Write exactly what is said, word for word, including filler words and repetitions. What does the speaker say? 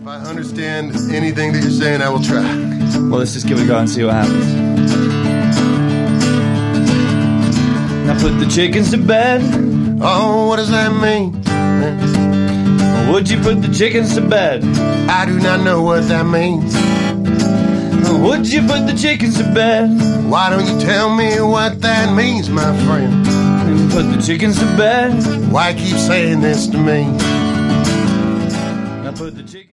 I understand anything that you're saying, I will try. Well, let's just give it a go and see what happens. Now put the chickens to bed. Oh, what does that mean? Would you put the chickens to bed? I do not know what that means. Would you put the chickens to bed? Why don't you tell me what that means, my friend? And put the chickens to bed. Why keep saying this to me? Now put the chickens